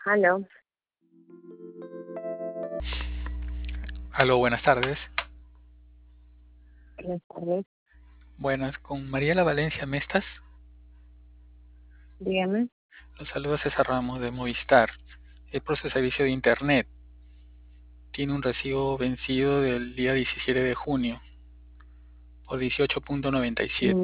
Aló, Aló, buenas tardes. buenas tardes, Buenas, con Mariela Valencia Mestas. dígame. Los saluda César Ramos de Movistar. Es por su servicio de Internet. Tiene un recibo vencido del día 17 de junio por 18.97. Mm,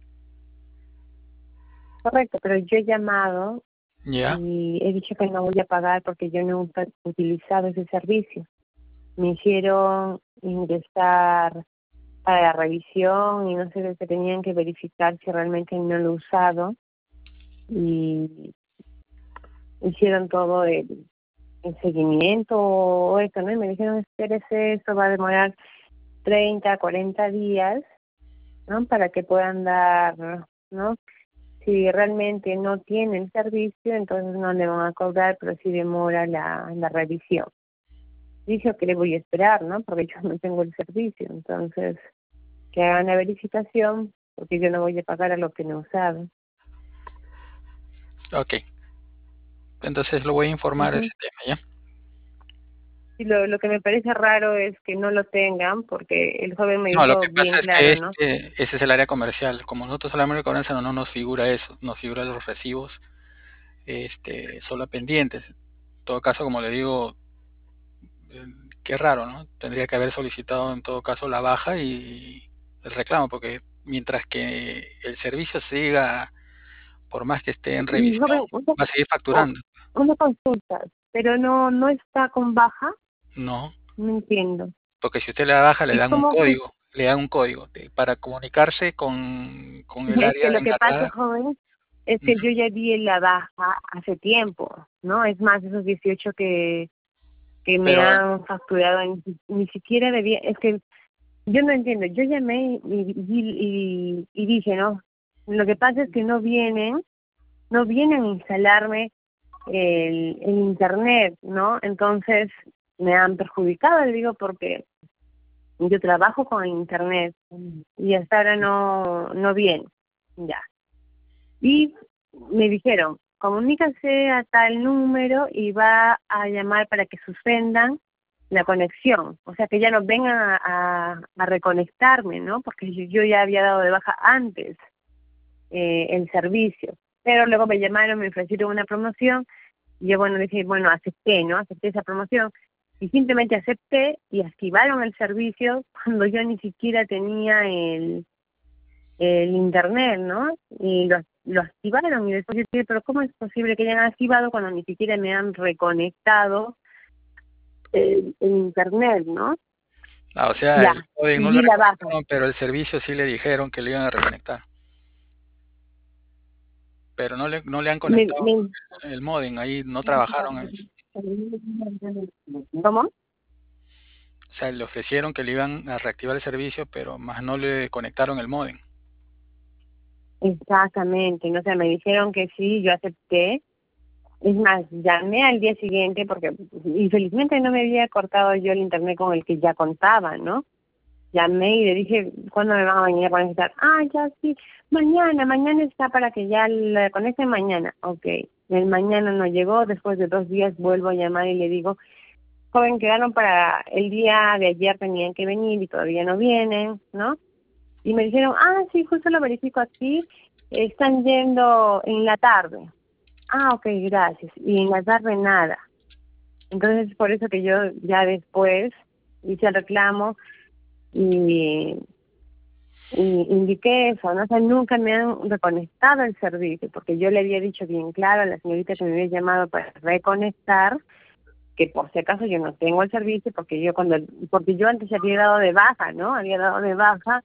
Correcto, pero yo he llamado ¿Ya? y he dicho que no voy a pagar porque yo no he utilizado ese servicio. Me hicieron ingresar para la revisión y no sé qué tenían que verificar si realmente no lo he usado y hicieron todo el seguimiento o eso, ¿no? Y me dijeron, espérese, esto va a demorar 30, 40 días, ¿no? Para que puedan dar, ¿no? Si realmente no tiene el servicio, entonces no le van a cobrar, pero sí demora la revisión. Dice que le voy a esperar, ¿no? Porque yo no tengo el servicio. Entonces, que hagan la verificación, porque yo no voy a pagar a lo que no he usado. Ok. Entonces lo voy a informar de Ujú. ese tema, ¿ya? Y lo que me parece raro es que no lo tengan, porque el joven me No, lo dijo que bien pasa es que claro, ¿no? ese es el área comercial. Como nosotros solamente comercial no nos figura eso, nos figura los recibos solo pendientes. En todo caso, como le digo, eh, qué raro, ¿no? Tendría que haber solicitado en todo caso la baja y el reclamo, porque mientras que el servicio siga, por más que esté en Y revisión, joven, va a seguir o- facturando. una consulta, pero no está con baja, No, no entiendo. porque si usted le da baja, ¿Y cómo le dan un código para comunicarse con el Es que área lo que pasa, encargada. joven, es que Ujú. yo ya di la baja hace tiempo, ¿no? Es más, esos 18 que me Pero, han facturado, ni siquiera debía, es que yo no entiendo, yo llamé y dije, ¿no? Lo que pasa es que no vienen a instalarme el internet, ¿no? Entonces me han perjudicado, le digo, porque yo trabajo con internet y hasta ahora no viene, ya. Y me dijeron, comunícase a tal número y va a llamar para que suspendan la conexión. O sea, que ya no vengan a reconectarme, ¿no? Porque yo ya había dado de baja antes el servicio. Pero luego me llamaron, me ofrecieron una promoción. Y yo, bueno, dije, bueno, acepté, ¿no? Acepté esa promoción. Y simplemente acepté y activaron el servicio cuando yo ni siquiera tenía el internet, ¿no? Y lo activaron y después yo dije, pero ¿cómo es posible que hayan activado cuando ni siquiera me han reconectado el internet, ¿no? o sea, Ya, el código y no lo di la baja. reconectaron, pero el servicio sí le dijeron que le iban a reconectar. Pero no le han Me, conectado me, el módem, ahí no trabajaron en eso. ¿Cómo? O sea, le ofrecieron que le iban a reactivar el servicio, pero más no le conectaron el módem. Exactamente, no sé, me dijeron que sí, yo acepté. Es más, llamé al día siguiente porque infelizmente no me había cortado yo el internet con el que ya contaba, ¿no? Llamé y le dije, ¿cuándo me van a venir a conectar? Ah, ya sí, mañana está para que ya la conecten mañana. Ok, el mañana no llegó, después de 2 días vuelvo a llamar y le digo, joven, quedaron para el día de ayer, tenían que venir y todavía no vienen, ¿no? Y me dijeron, ah, sí, justo lo verifico aquí, están yendo en la tarde. Ah, ok, gracias. Y en la tarde nada. Entonces, por eso que yo ya después hice el reclamo y indiqué eso, ¿no? O sea, nunca me han reconectado el servicio, porque yo le había dicho bien claro a la señorita que me había llamado para reconectar, que por si acaso yo no tengo el servicio, porque yo antes había dado de baja, ¿no? Había dado de baja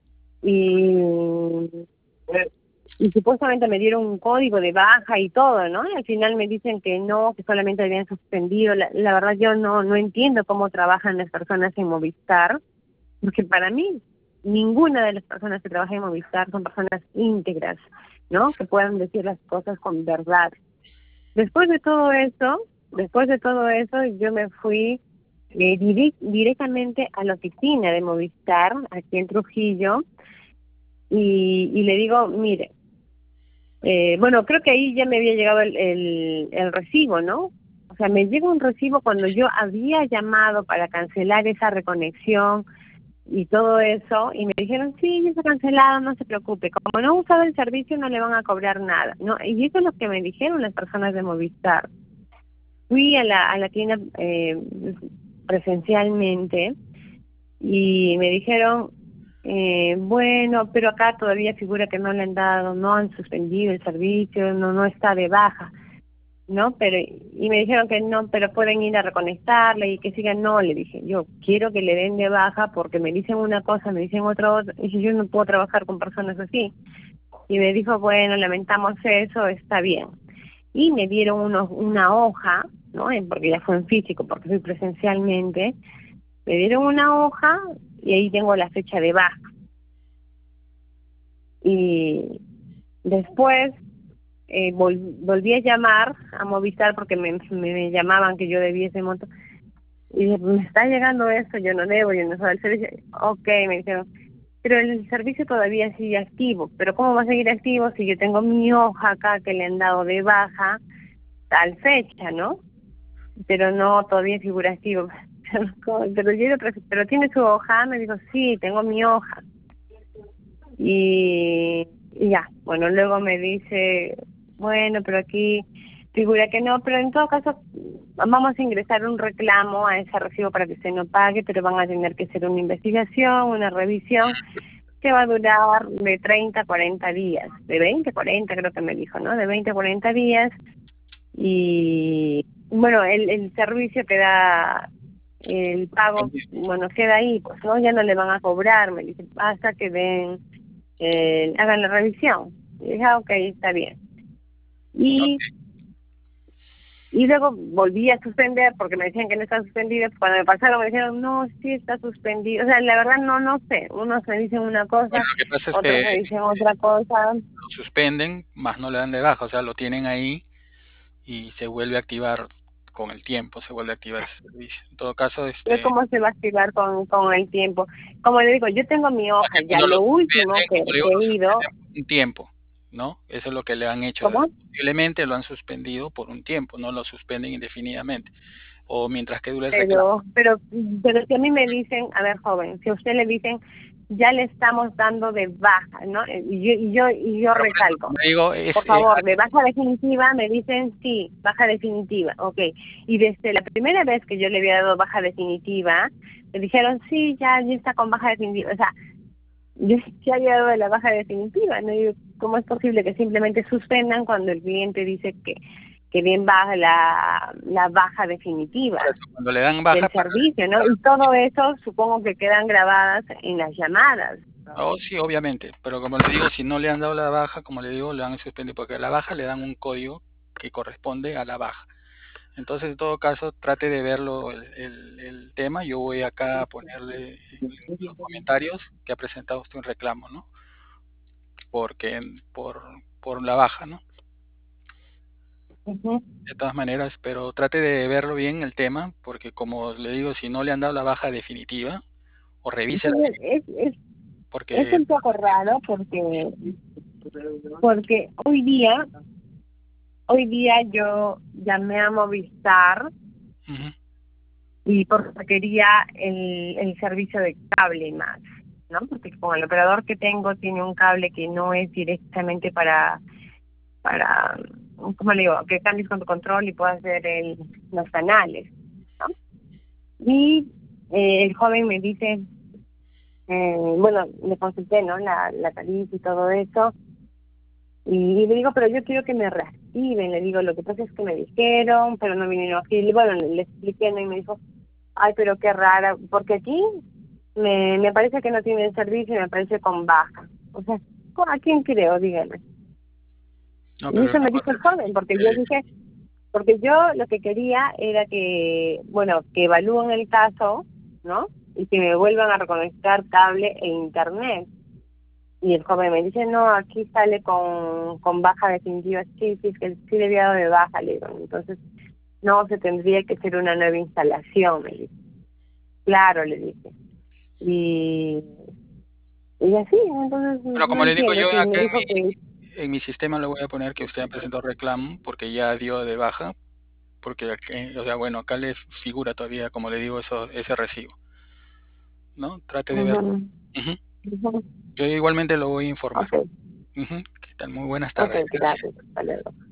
y, y supuestamente me dieron un código de baja y todo, ¿no? Y al final me dicen que no, que solamente habían suspendido. La verdad yo no entiendo cómo trabajan las personas en Movistar, porque para mí ninguna de las personas que trabajan en Movistar son personas íntegras, ¿no? Que puedan decir las cosas con verdad. Después de todo eso, yo me fui directamente a la oficina de Movistar, aquí en Trujillo, y le digo, mire, bueno, creo que ahí ya me había llegado el recibo, ¿no? O sea, me llega un recibo cuando yo había llamado para cancelar esa reconexión y todo eso, y me dijeron, sí, ya está cancelado, no se preocupe. Como no ha usado el servicio, no le van a cobrar nada, ¿no? Y eso es lo que me dijeron las personas de Movistar. Fui a la tienda presencialmente y me dijeron, bueno, pero acá todavía figura que no le han dado, no han suspendido el servicio, no está de baja, ¿no? Pero, y me dijeron que no, pero pueden ir a reconectarle y que sigan. No, le dije, yo quiero que le den de baja porque me dicen una cosa, me dicen otra, y yo no puedo trabajar con personas así. Y me dijo, bueno, lamentamos eso, está bien. Y me dieron una hoja, ¿no? Porque ya fue en físico, porque fui presencialmente. Me dieron una hoja y ahí tengo la fecha de baja. Y después volví a llamar a Movistar porque me llamaban que yo debía ese monto. Y dije, me está llegando esto, yo no debo, yo no soy el servicio. Ok, me dijeron, pero el servicio todavía sigue activo. Pero ¿cómo va a seguir activo si yo tengo mi hoja acá que le han dado de baja tal fecha, ¿no? Pero no, todavía figura activo. Pero tiene su hoja, me dijo, sí, tengo mi hoja. Y ya, bueno, luego me dice, bueno, pero aquí figura que no, pero en todo caso vamos a ingresar un reclamo a ese recibo para que usted no pague, pero van a tener que hacer una investigación, una revisión, que va a durar de 30 a 40 días, de 20 a 40 creo que me dijo, ¿no? De 20 a 40 días, y bueno, el servicio queda, el pago, bueno, queda ahí, pues no, ya no le van a cobrar, me dice, hasta que den, hagan la revisión. Y dije, ok, está bien. Y luego volví a suspender porque me decían que no está suspendido. Cuando me pasaron me dijeron, no, sí está suspendido. O sea, la verdad no sé. Unos me dicen una cosa, Bueno, lo que pasa es otros que me dicen otra cosa. lo suspenden, más no le dan de baja, o sea, lo tienen ahí y se vuelve a activar con el tiempo, se vuelve a activar ese servicio. En todo caso, Pero ¿cómo se va a activar con el tiempo? Como le digo, yo tengo mi es hoja, que ya cuando lo lo último suspenden, como le digo, que lo he ido. suspenden por un tiempo, ¿no? Eso es lo que le han hecho. ¿Cómo? Posiblemente lo han suspendido por un tiempo, no lo suspenden indefinidamente. O mientras que dure el reclamo. Pero si a mí me dicen, a ver, joven, si a usted le dicen, ya le estamos dando de baja, ¿no? Y yo Pero por eso, recalco, como le digo, por favor, de baja definitiva, me dicen sí, baja definitiva, ok. Y desde la primera vez que yo le había dado baja definitiva, me dijeron, sí, ya está con baja definitiva. O sea, yo ya había dado la baja definitiva, ¿no? Y ¿cómo es posible que simplemente suspendan cuando el cliente dice que bien baja la baja definitiva por eso, cuando le dan del baja para servicio, ¿no? Y todo eso supongo que quedan grabadas en las llamadas. oh, sí, obviamente, pero como le digo, si no le han dado la baja, como le digo, le han suspendido, porque a la baja le dan un código que corresponde a la baja. Entonces, en todo caso, trate de verlo el tema. Yo voy acá a ponerle en los comentarios que ha presentado usted un reclamo, ¿no? Porque por la baja, ¿no? Ujú. De todas maneras, pero trate de verlo bien el tema, porque como le digo, si no le han dado la baja definitiva, o revise la Entonces, es porque un poco raro porque hoy día yo llamé a Movistar ujú, y porque quería el servicio de cable más, ¿no? Porque con el operador que tengo tiene un cable que no es directamente para, ¿cómo le digo? Que cambies con tu control y puedas ver los canales, ¿no? Y el joven me dice, bueno, le consulté, ¿no? La tarifa y todo eso. Y le digo, pero yo quiero que me reactiven. Le digo, lo que pasa es que me dijeron, pero no vinieron aquí. Y bueno, le expliqué, ¿no? Y me dijo, ay, pero qué rara, porque aquí me parece que no tienen servicio y me parece con baja. O sea, ¿a quién creo? Dígame. no, Y pero eso la me dijo cosa el joven, porque yo lo que quería era que, bueno, que evalúen el caso, ¿no? Y que me vuelvan a reconectar cable e internet. Y el joven me dice, no, aquí sale con baja definitiva. Sí, sí, es que sí le había dado de baja, le digo. Entonces, no, se tendría que hacer una nueva instalación, me dice. Claro, le dije. Y, y así, entonces bueno, no como le digo entiendo. yo Si me acá dijo que en mi sistema le voy a poner que usted ha presentado reclamo porque ya dio de baja porque, o sea, bueno, acá le figura todavía, como le digo, ese recibo, ¿no? Trate de verlo. Ujú, Ujú. ujú. Yo igualmente lo voy a informar. Ok, Ujú. ¿Qué tal? Muy buenas ok, tardes. Gracias. gracias. Hasta luego.